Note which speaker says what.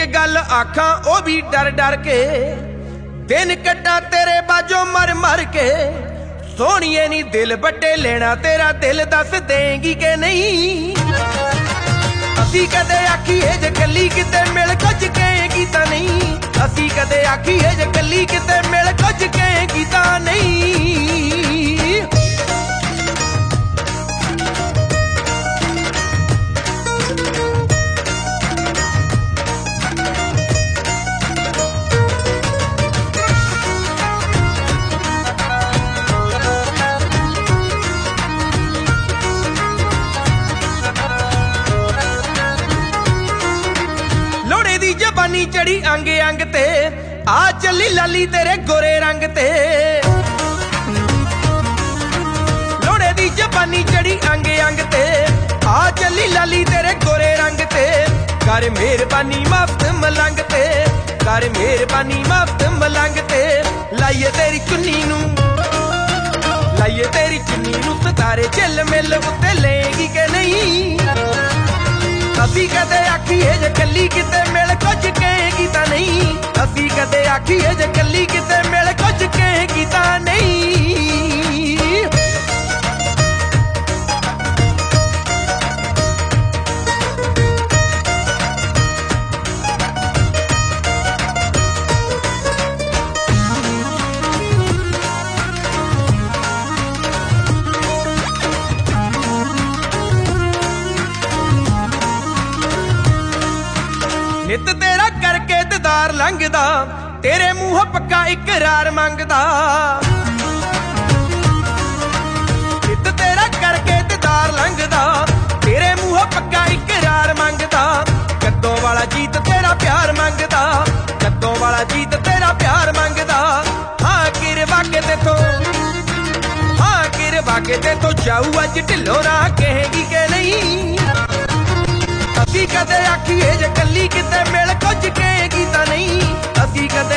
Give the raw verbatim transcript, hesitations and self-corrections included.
Speaker 1: गल आखां ओ भी डर डर के, दिन कट्टा तेरे बाजों मर मर के। सोहणीए नी दिल बड्डे लेना तेरा दिल दस देंगी के नहीं। असी कदे आखीए जे कली किते मिल कुछ कहेगी तां नहीं। असी कदे आखीए जे कली किते मिल कुछ कहेगी तां नहीं। जबानी चढ़ी अंग अंग ते, आ चली लाली तेरे गोरे रंग ते। लोड़े दी जबानी चढ़ी अंग अंग ते, आ चली लाली तेरे गोरे रंग ते। कर मेहरबानी मफ्त मलंग ते, कर मेहरबानी मफ्त मलंग ते। लाइए तेरी चुन्नी नू, लाइए तेरी चुन्नी नू सितारे चिल मिल उत्ते लेगी के नहीं। असी कदे आखीए जे कली किते मिल कुछ कहेगी तां नहीं। असी कदे आखीए जे कली किते मिल कुछ कहेगी तां नहीं। नित तेरा करके दीदार लंघदा, तेरे मूंह पक्का इकरार मंगदा। नित तेरा करके दीदार लंघदा, तेरे मूंह पक्का इकरार मंगदा। कद्दों वाला जीत तेरा प्यार मंगदा, कद्दों वाला जीत तेरा प्यार मंगदा। हाँ किरवा के तेथों, हाँ किरवा के तेथों जाऊ अज ढिल्लो राह कहेगी के नहीं। असी कदे आखीए जे कली किते मिल कुछ कहेगी तां नहीं। असी कदे